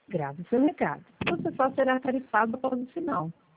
Grave seu recado. Você só será tarifado após o sinal.